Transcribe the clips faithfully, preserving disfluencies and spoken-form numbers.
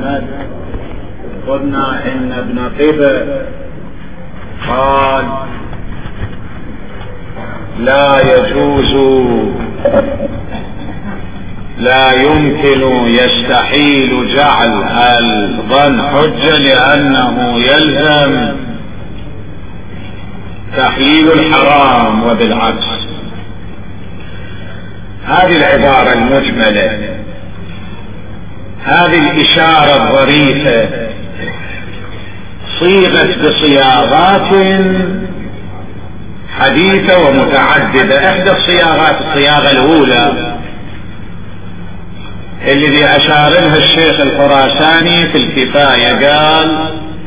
محمد. قلنا إن ابن قبة قال لا يجوز لا يمكن يستحيل جعل الظن حجة لأنه يلزم تحليل الحرام وبالعكس. هذه العبارة المجملة، هذه الإشارة الظريفة صيغت بصياغات حديثة ومتعددة. إحدى الصياغات الصياغة الأولى الذي أشار لها الشيخ الخراساني في الكفاية، قال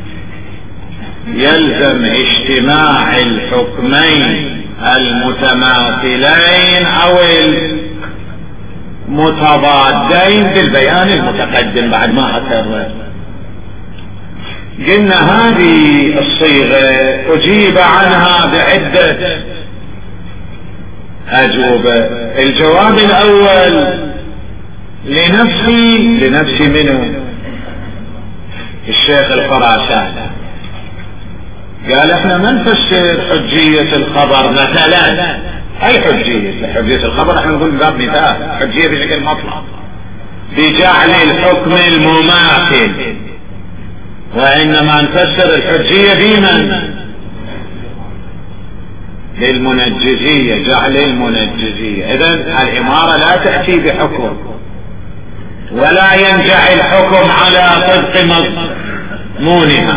يلزم اجتماع الحكمين المتماثلين أو المتضادين بالبيان المتقدم. بعد ما أكرر قلنا هذه الصيغة أجيب عنها بعدة أجوبة. الجواب الأول لنفسي لنفسي منه الشيخ الخراساني، قال احنا ما نفسر حجية الخبر مثلا. اي حجية؟ حجية الخبر احنا نقول باب مثال، حجية بشكل مطلق بجعل الحكم المماثل، وانما نفسر الحجية بمن؟ للمنجزية، جعل المنجزية. اذن الامارة لا تأتي بحكم ولا ينجع الحكم على طبق مضمونها،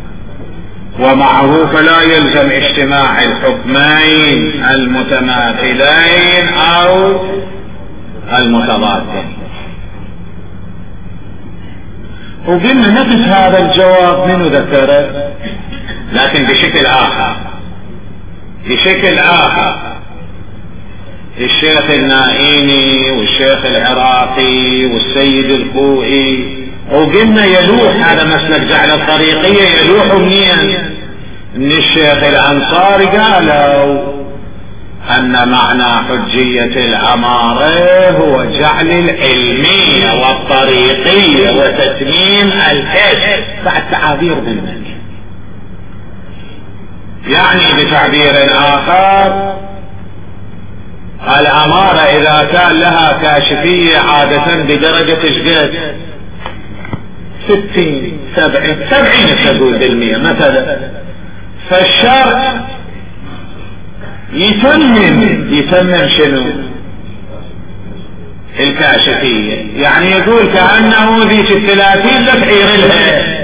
ومعه فلا يلزم اجتماع الحكمين المتماثلين او المتضادين. وقلنا نفس هذا الجواب منه ذكره لكن بشكل اخر بشكل اخر الشيخ النائيني والشيخ العراقي والسيد الخوئي. وقلنا يلوح هذا مسلك جعل الطريقية يلوح منين؟ من الشيخ الأنصاري قالوا أن معنى حجية الأمارة هو جعل العلمية والطريقية وتتميم الكشف بعد تعابير بالمنك. يعني بتعبير آخر الأمارة إذا كان لها كاشفية عادة بدرجة شقد ستين سبعين سبعين تقول بالمية مثلا، فالشرع يتمم يتمم شنو؟ الكاشفية. يعني يقول كأنه ذيك الثلاثين لتعير لها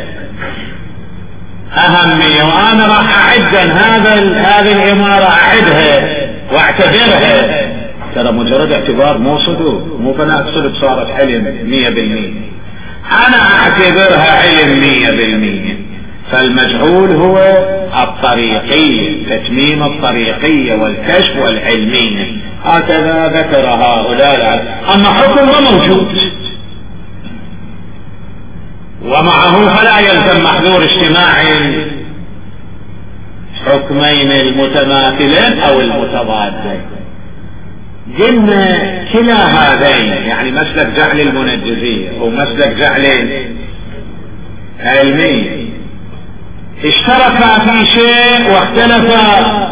أهمية، وأنا راح أعدا هذا هذه الإمارة أعدها واعتبرها. ترى مجرد اعتبار مو صدور، مو فانا اقصد صارت علم مية بالمية، انا اعتبرها علم مية بالمية. فالمجهول هو الطريقية، تتميم الطريقية والكشف والعلمية، هكذا ذكر هؤلاء. اما حكم ما موجود، ومعه فلا يلزم محذور اجتماع حكمين المتماثلين او المتضادين. قلنا كلا هذين يعني مسلك جعل المنجزية ومسلك جعل علمية اشتركا في شيء واختلفا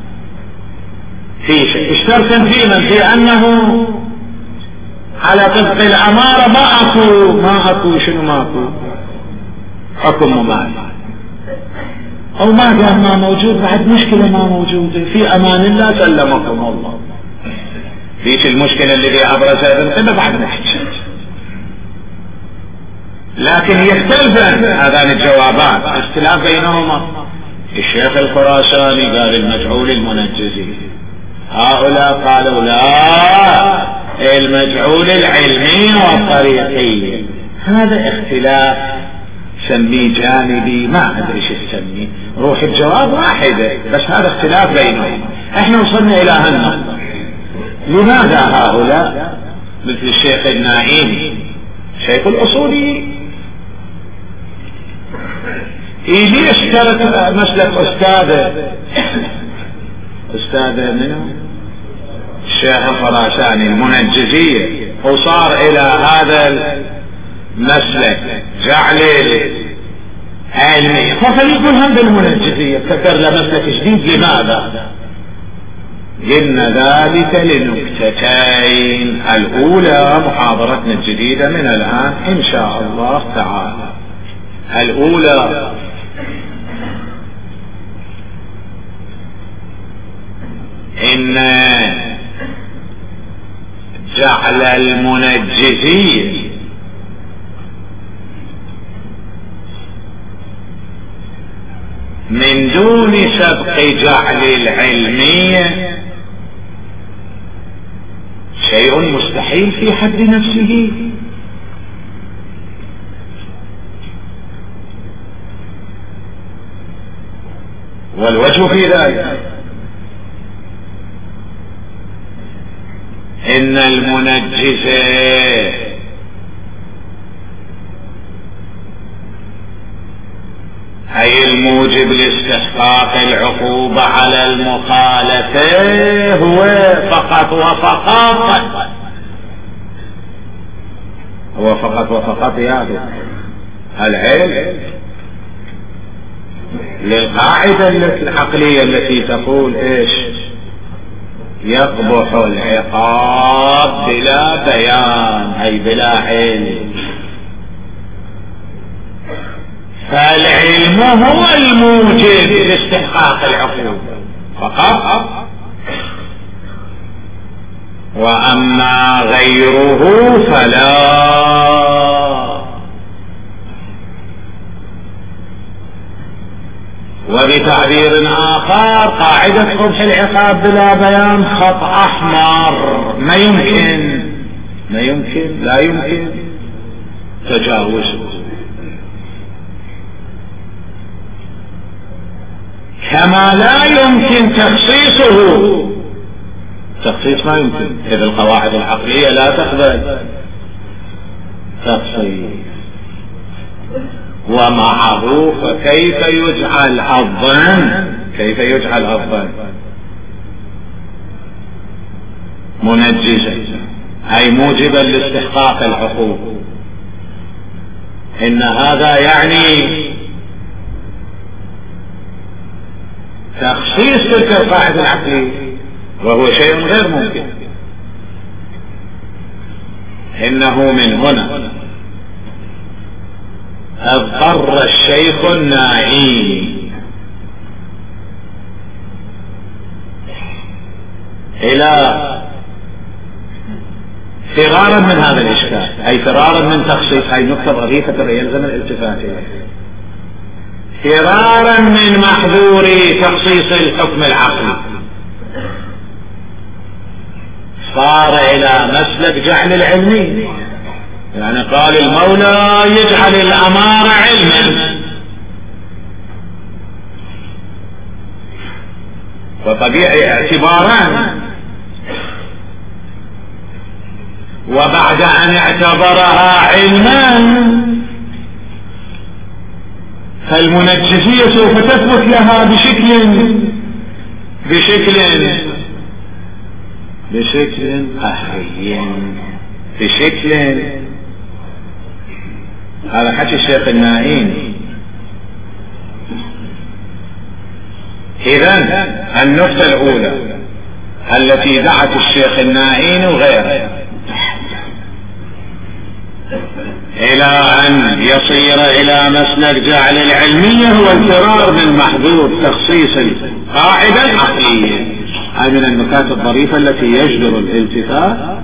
في شيء. اشتركا في من؟ في انه على طبق الامارة ما اكو ما اكو شنو ما اكو حكم مماثل، او ما دام ما موجود بعد مشكلة ما موجودة، في امان الله سلمكم الله. ليش المشكلة الذي ابرزها ابن قبة بعد نحكي. لكن يختلفان هذان الجوابات، اختلاف بينهما. الشيخ الخراساني قال المجعول المنجزي، هؤلاء قالوا لا المجعول العلمي والطريقي. هذا اختلاف سميه جانبي، ما ادري شو تسميه، روح الجواب واحدة، بس هذا اختلاف بينهم. احنا وصلنا الى هالنقطة. لماذا هؤلاء مثل الشيخ النائيني شيخ الاصولي يجي اشترك مسلك استاذه استاذه منه الشيخ الخراساني المنجزية، وصار الى هذا مسلك جعل العلمية ففريق هم بالمنجزية ابتكر له مسلك جديد. لماذا؟ قلنا ذلك لنكتتين. الأولى محاضرتنا الجديدة من الآن إن شاء الله تعالى. الأولى إن جعل المنجزين من دون سبق جعل العلمية شيء مستحيل في حد نفسه. والوجه في ذلك إن المنجز أي الموجب لاستحقاق العقوبة على المخالفة هو فقط وفقط هو فقط وفقط يعني العلم للقاعدة العقلية التي تقول ايش؟ يقبح العقاب بلا بيان أي بلا علم. فالعلم هو الموجب لاستحقاق العقوبة فقط، وأما غيره فلا. وبتعبير آخر قاعدة قبح العقاب بلا بيان خط أحمر ما يمكن ما يمكن لا يمكن تجاوزه، كما لا يمكن تخصيصه. تخصيص ما يمكن إذا القواعد العقلية لا تقبل تخصيص. ومعه فكيف يجعل الظن كيف يجعل الظن منجزا أي موجبا لاستحقاق الحقوق؟ إن هذا يعني تخصيص تلك القاعدة العقلية وهو شيء غير ممكن. إنه من هنا اضطر الشيخ الناعين إلى فرارا من هذا الإشكال، أي فرارا من تخصيص هاي نقطة ضريفة يلزم الالتفات إليها، فرارا من محظور تخصيص الحكم العقلي، صار إلى مسلك جعل العلمي. يعني قال المولى يجعل الأمارة علما، وطبيعي اعتباران، وبعد أن اعتبرها علما فالمنجزية سوف تثبت لها بشكل بشكل بشكل قهري بشكل. هذا حكي الشيخ النائين. إذن النقطة الأولى التي دعت الشيخ النائين وغيره إلى أن يصير إلى مسلك جعل العلمية هو الفرار من محظور تخصيص القاعدة العقلية. هذه من النكات الظريفة التي يجدر الالتفات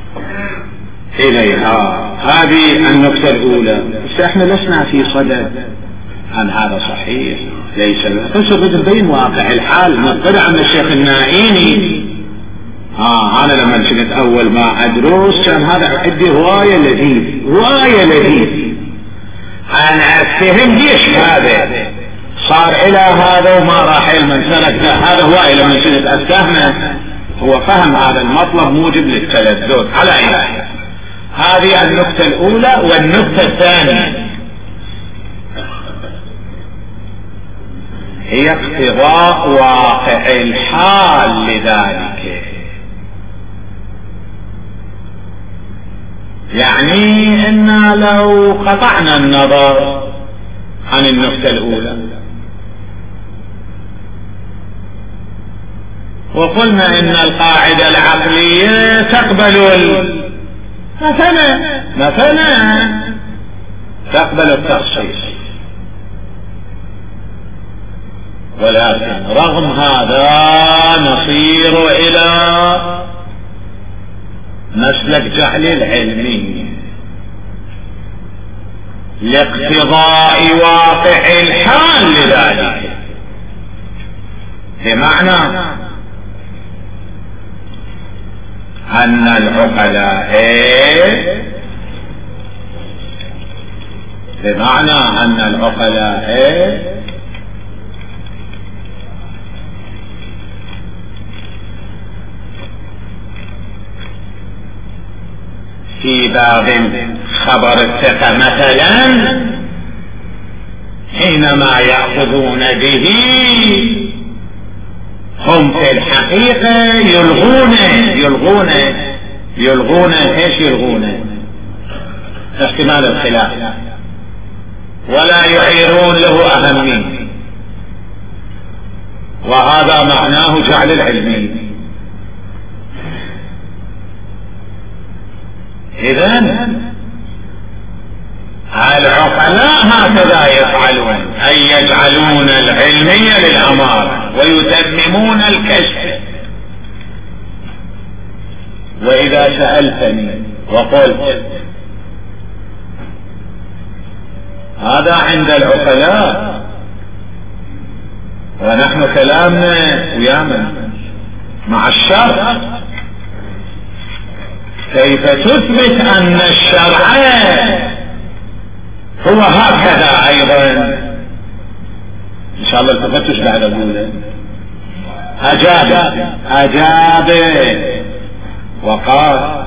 إليها. هذه النقطة الأولى. بس احنا لسنا في صدد عن هذا صحيح ليس بس بين واقع الحال. نطلع عن الشيخ النائيني اه انا لما كنت اول ما ادرس كان هذا عندي هواية لذيذ هواية لذيذ انا افهم ليش هذا صار الى هذا وما راح علما سلك. هذا هواية لما كنت افهمه هو فهم هذا المطلب موجب للتلذذ على اله. هذه النقطة الاولى. والنقطة الثانية هي اقتضاء واقع الحال لذلك. يعني إن لو قطعنا النظر عن النقطة الأولى وقلنا إن القاعدة العقلية تقبل مثلا مثلا تقبل التخصيص، ولكن رغم هذا نصير إلى مسلك جعل العلمي لاقتضاء واقع الحال لذلك، بمعنى أن العقلاء بمعنى أن العقلاء في باب خبر الثقة مثلا حينما يأخذون به هم في الحقيقة يلغون يلغون يلغون ايش يلغون احتمال الخلاف ولا يعيرون له أهمية، وهذا معناه جعل العلمي. إذن العقلاء هكذا يفعلون، أي يجعلون العلمية للأمارة ويتممون الكشف. وإذا سألتني وقلت هذا عند العقلاء ونحن كلامنا ويانا مع الشرع، كيف تثبت أن الشرع هو هكذا أيضا؟ إن شاء الله التفتش بعد أقوله. أجاب أجاب وقال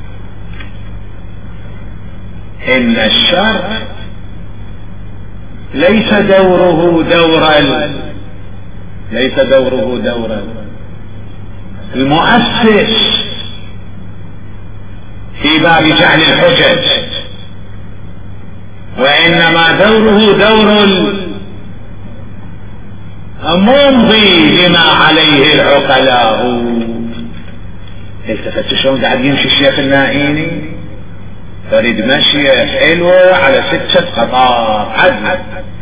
إن الشرع ليس دوره دور ليس دوره دور المؤسس في باب جعل الحجج، وإنما دوره دور الممضي لما عليه العقلاء. التفت شلون قاعد يمشي الشيخ النائيني فريد مشية حلوة على ستة قطار عدل.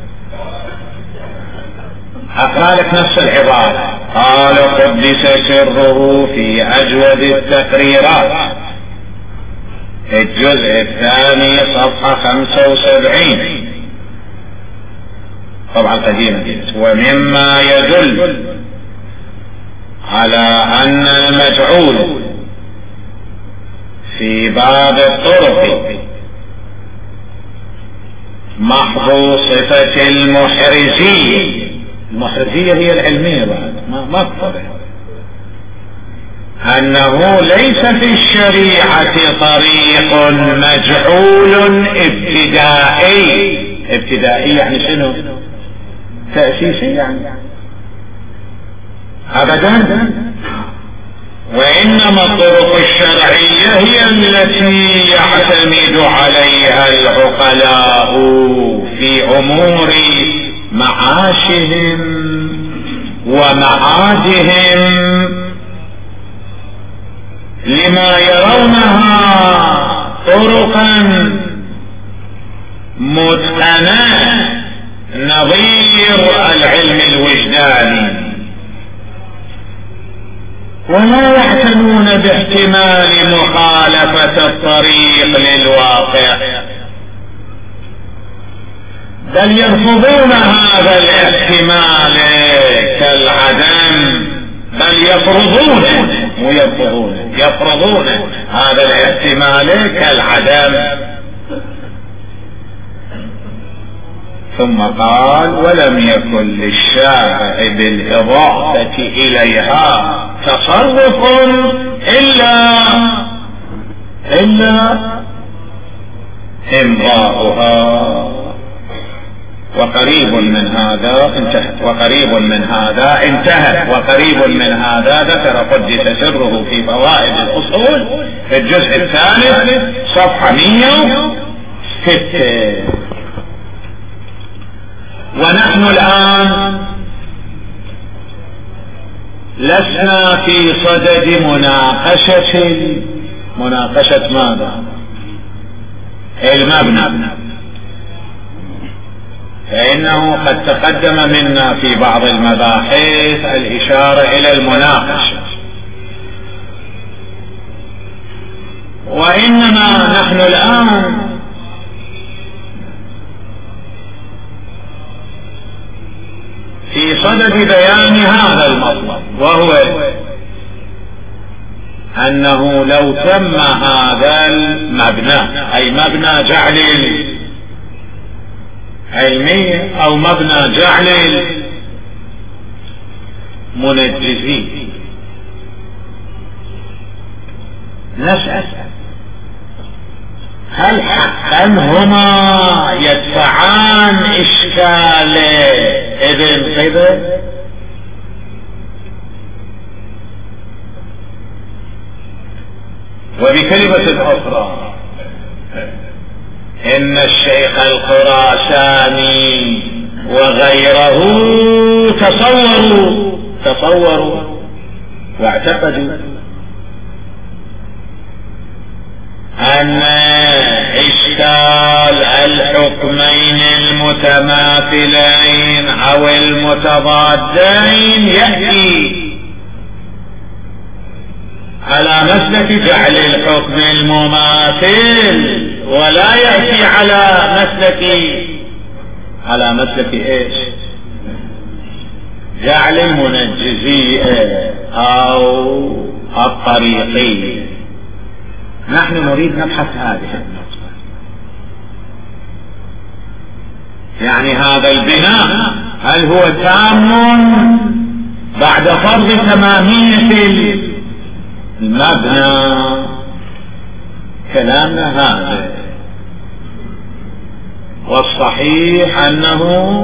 أقرأ لك نفس العبارة. قال قدس سره في أجود التقريرات الجزء الثاني صفحة خمسة وسبعين طبعا قديمة. ومما يدل على أن المجعول في باب الطرق محض صفة المحرزية. المحرزية هي العلمية بعد ما مقصد أنه ليس في الشريعة طريق مجعول ابتدائي. ابتدائي يعني شنو؟ تأسيسي يعني أبدا، وإنما الطرق الشرعية هي التي يعتمد عليها العقلاء في أمور معاشهم ومعادهم لما يرونها طرقا متقنة نظير العلم الوجداني، ولا يعتنون باحتمال مخالفة الطريق للواقع، بل يرفضون هذا الاحتمال كالعدم، بل يفرضون مو يرفضون يفرضون هذا الاحتمال كالعدم. ثم قال ولم يكن للشارع بالإضافة إليها تصرف إلا إلا إمضاؤها، وقريب من هذا انتهت، وقريب من هذا انتهت، وقريب من هذا ذكر قدس سره في فوائد الأصول في الجزء الثالث صفحة مئة وستة. ونحن الآن لسنا في صدد مناقشة مناقشة ماذا؟ المبنى، فإنه قد تقدم منا في بعض المباحث الإشارة إلى المناقشة، وإنما نحن الآن في صدد بيان هذا المطلب، وهو أنه لو تم هذا المبنى، أي مبنى جعل علمي أو مبنى جعل منجزي، نسأل هل حقا هما يدفعان إشكال ابن قبل؟ وبكلمة أخرى إن الشيخ الخراساني وغيره تصوروا تصوروا واعتقدوا أن إشكال الحكمين المتماثلين أو المتضادين يأتي على مسلك جعل الحكم المماثل، ولا يأتي على مسلك على مسلك ايش؟ جعل المنجزي او الطريقي. نحن نريد نبحث هذه النقطة، يعني هذا البناء هل هو تام بعد فرض تمامية المبنى؟ كلامنا هذا، والصحيح أنه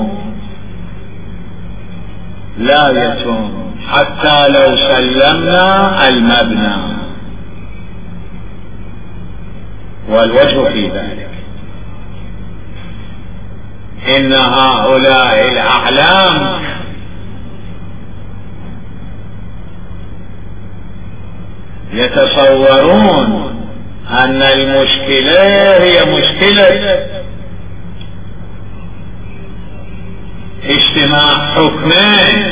لا يتم حتى لو سلمنا المبنى، والوجه في ذلك إن هؤلاء الأعلام يتصورون أن المشكلة هي مشكلة اجتماع حكمين،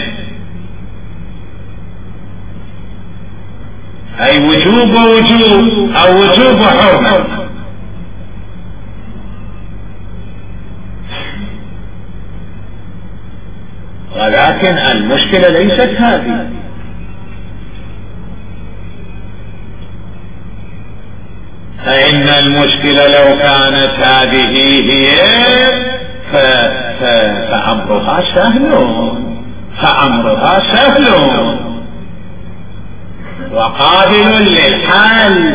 أي وجوب ووجوب أو وجوب وحرمة، ولكن المشكلة ليست هذه. فإن المشكلة لو كانت هذه هي ف... ف... فأمرها سهل فأمرها سهل وقابل للحل،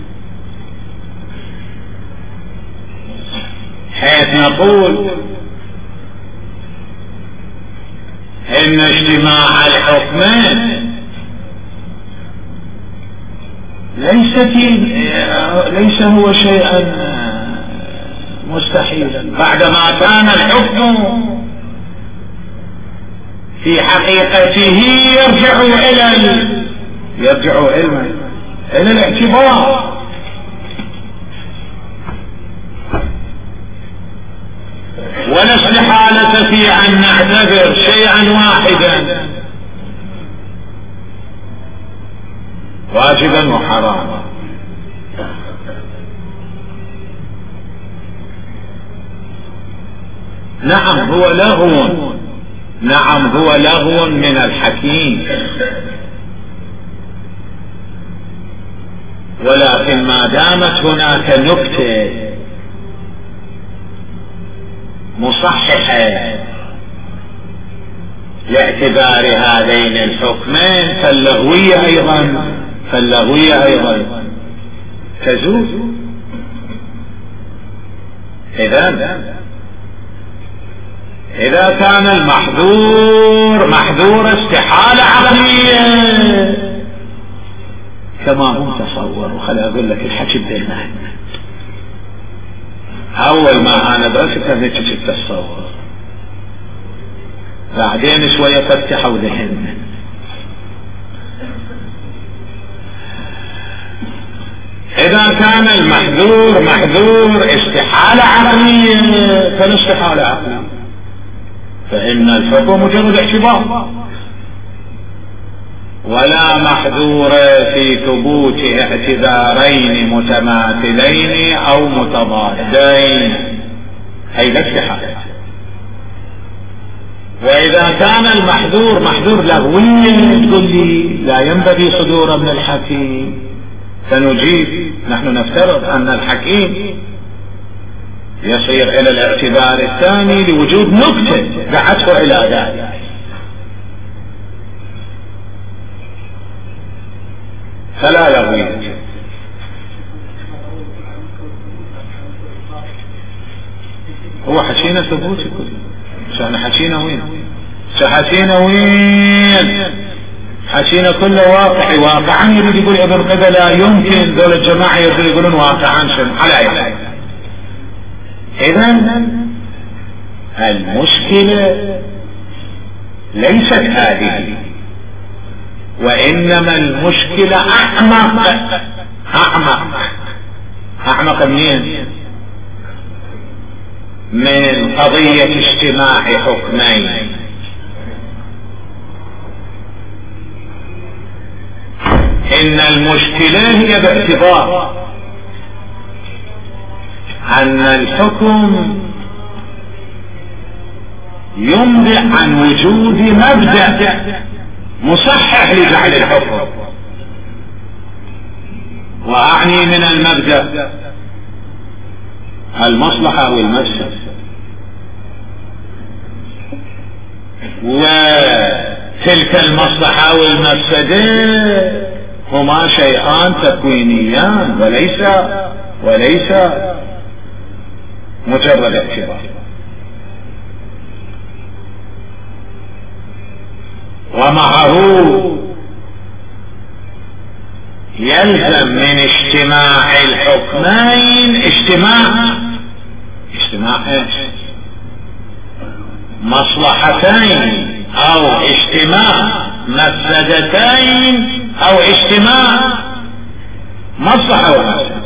حيث نقول إن اجتماع الحكمين ليس ليس هو شيئا مستحيلا، بعدما كان الحكم في حقيقته يرجع إلى ال... يرجع إلى إلى الاعتبار، ولا استحالة في أن نعتبر شيئا واحدا واجبا وحراما. نعم هو لغو، نعم هو لغو من الحكيم، ولكن ما دامت هناك نكتة مصححة لاعتبار هذين الحكمين فاللغوية أيضا فاللغوية أيضا تزول. إذن إذا كان المحظور محظور استحالة عقلية كما هم تصوروا، خلي أقول لك الحكي بدينا أول ما أنا درست هيك تتصور، بعدين شوية فتحوا ذهن. إذا كان المحذور محذور استحالة عقلية فلا استحالة عقلية، فإن الحكم مجرد اعتبار، ولا محذور في ثبوت اعتبارين متماثلين أو متضادين، هي لا استحالة. وإذا كان المحذور محذور لغوي تقول لي لا ينبغي صدوره من الحكيم، سنجيب نحن نفترض أن الحكيم يصير إلى الاعتبار الثاني لوجود نكتة دعته إلى ذلك، فلا يغوي. هو حكينا ثبوتي كله، شأن حكينا وين شحكينا وين حكينا كله واقعي. واقعا يريد يقول ابن قبل لا يمكن، دول الجماعة يريد يقولون واقعا شن على ايه. اذن المشكلة ليست هذه، وانما المشكلة اعمق اعمق اعمق منين؟ من قضية اجتماع حكمين. ان المشكلة هي باعتبار ان الحكم ينبئ عن وجود مبدأ مصحح لجعل الحكم، واعني من المبدأ المصلحة والمفسدة، وتلك المصلحة والمفسدة هما شيئان تكوينيان وليس وليس مجرد اعتبار. ومعه يلزم من اجتماع الحكمين اجتماع اجتماع ايش؟ مصلحتين او اجتماع مفسدتين او اجتماع مصلحة ومفسدة.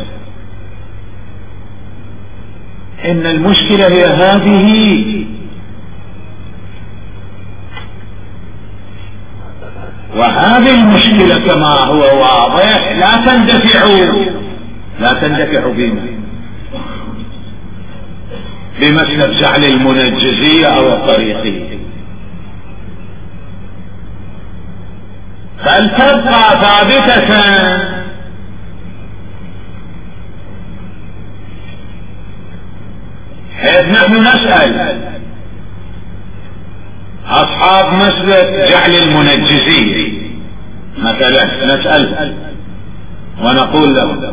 ان المشكلة هي هذه، وهذه المشكلة كما هو واضح لا تندفع لا تندفع بما بمثل جعل المنجزية او الطريقية، بل تبقى ثابتة. حيث نحن نسأل أصحاب مسلك جعل المنجزية مثلا، نسأل ونقول له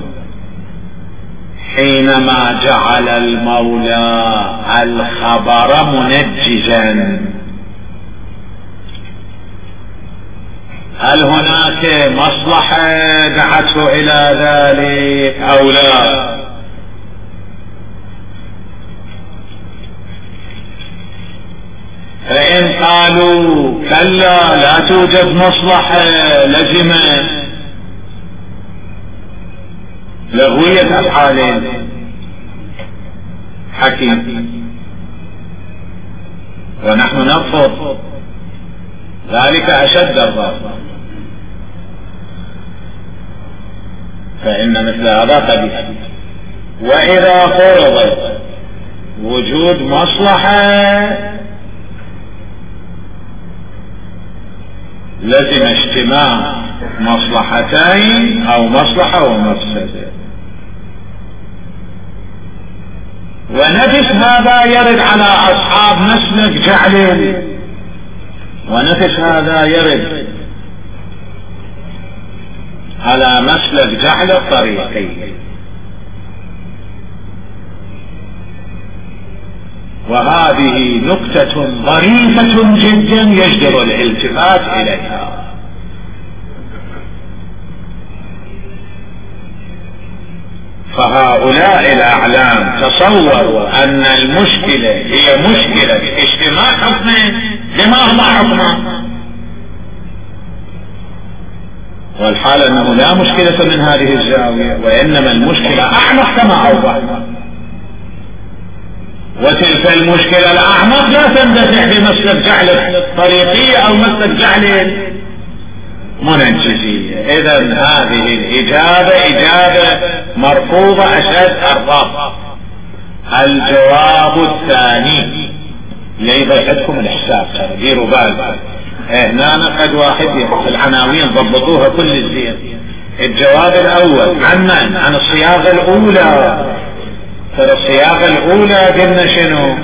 حينما جعل المولى الخبر منجزا هل هناك مصلحة دعته إلى ذلك أو لا؟ فإن قالوا كلا لا توجد مصلحة لزمة لغوية أفعال حكيم، ونحن نرفض ذلك أشد الرفض، فإن مثل هذا قبيح. وإذا فرض وجود مصلحة لزم اجتماع مصلحتين او مصلحة ومفسدة، ونفس هذا يرد على اصحاب مسلك جعل، ونفس هذا يرد على مسلك جعل الطريقي. وهذه نكتة ظريفة جدا يجدر الالتفات إليها. فهؤلاء الأعلام تصوروا أن المشكلة هي مشكلة اجتماع حكمين لما هما حكمان، والحال أنه لا مشكلة من هذه الزاوية، وإنما المشكلة أعمق كما أوضحنا. وتلك المشكلة الأعمق لا تندفع بمسلك جعل طريقية أو مسلك جعل منجزية. إذا هذه الإجابة إجابة مرفوضة أشد الرفض. الجواب الثاني ليضيعتكم الحساب، ديروا بالكم هنا قد واحد في العناوين ضبطوها كل الزين. الجواب الأول عن من؟ عن الصياغة الأولى. فالصياغة الأولى قلنا شنو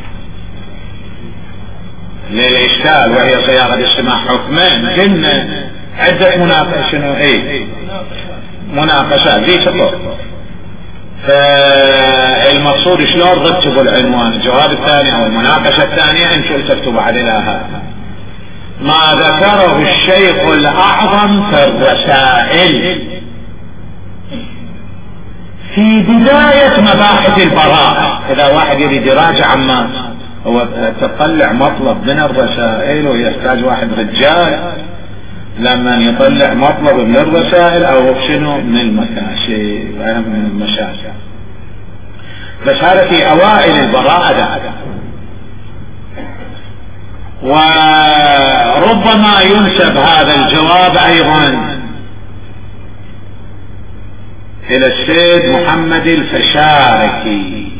للإشكال وهي صياغة اجتماع حكمين، قلنا عدة مناقشة شنو ايه مناقشات ذي تقول. فالمقصود شلون رتبوا العنوان. الجواب الثاني او المناقشة الثانية ان شئت تكتب عليها ما ذكره الشيخ الأعظم في الرسائل في بداية مباحث البراءة. إذا واحد يريد يراجع عما هو تطلع مطلب من الرسائل ويحتاج واحد رجال لما يطلع مطلب من الرسائل أو شنو من المكاشي من المشاكل. بس هذا في أوائل البراءة ده. وربما ينسب هذا الجواب أيضا إلى السيد محمد الفشاركي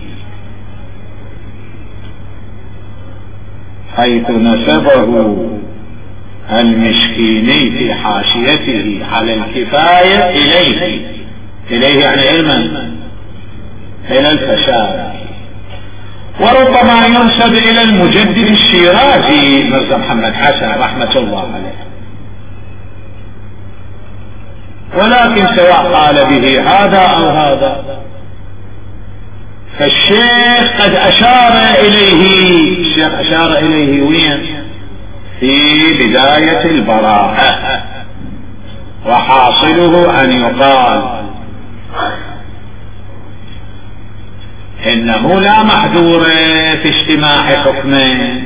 حيث نسبه المشكيني في حاشيته على الكفاية إليه إليه يعني علما إلى الفشاركي. وربما ينسب إلى المجدد الشيرازي مرزا محمد حسن رحمة الله عليه. ولكن سواء قال به هذا أو هذا فالشيخ قد أشار إليه. الشيخ أشار إليه وين؟ في بداية البراءة. وحاصله أن يقال إنه لا محذور في اجتماع حكمين،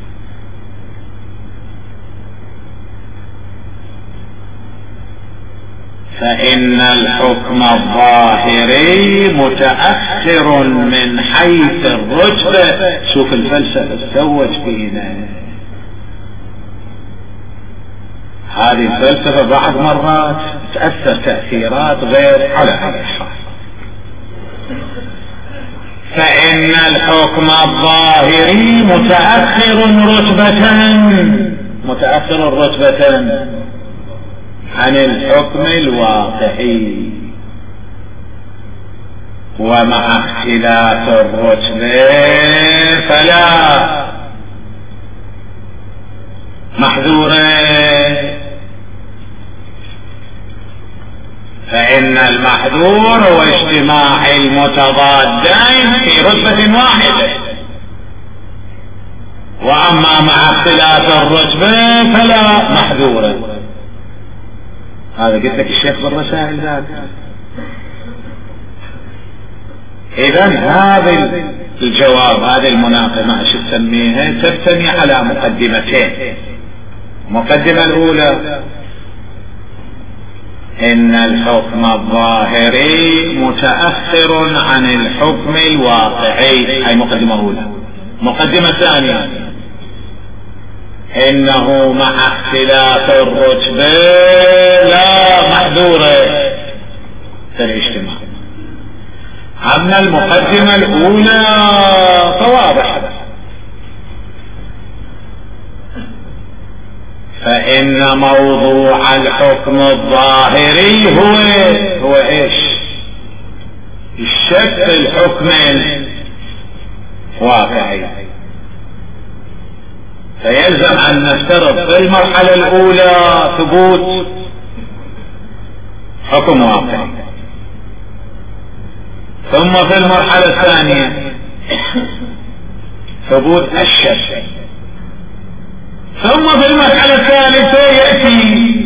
فإن الحكم الظاهري متأخر من حيث الرتبة. شوف الفلسفة تزوج فينا هذه الفلسفة بعض مرات تأثر تأثيرات غير على هذا الحال. فإن الحكم الظاهري متأخر رتبة متأخر رتبة عن الحكم الواقعي، ومع اختلاف الرتبة فلا محذور. فإن المحذور هو اجتماع المتضادين في رتبة واحدة، وأما مع اختلاف الرتبة فلا محذور. هذا قلت لك الشيخ بالرسائل ذاك. إذن هذا الجواب هذه المناقشة ما شو تسميها تبتني على مقدمتين. المقدمة الأولى إن الحكم الظاهري متأخر عن الحكم الواقعي، هاي مقدمة أولى. مقدمة ثانية إنه مع اختلاف الرتبة لا محذور في الاجتماع. أما المقدمة الأولى فواضح، فإن موضوع الحكم الظاهري هو هو إيش؟ الشك في الحكم الواقعي. فيلزم أن نفترض في المرحلة الأولى ثبوت حكم واقعي، ثم في المرحلة الثانية ثبوت الشك. ثم في المرحلة الثالثة يأتي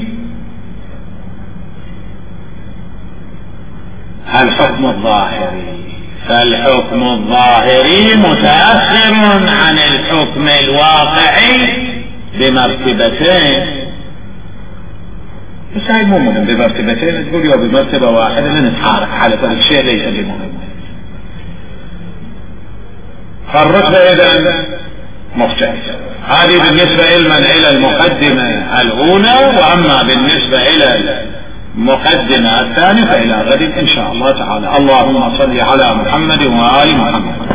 الحكم الظاهري. فالحكم الظاهري متأخر عن الحكم الواقعي بمرتبتين. بس هاي مو مهم بمرتبتين، تقول يو بمرتبة واحدة لنتحارك على كل شيء ليس بمهم. فالرتبة إذن مختلفة. هذه بالنسبة إلمن إلى المقدمة الأولى، وأما بالنسبة إلى المقدمة الثانية فإلى غد إن شاء الله تعالى. اللهم صل على محمد وآل محمد.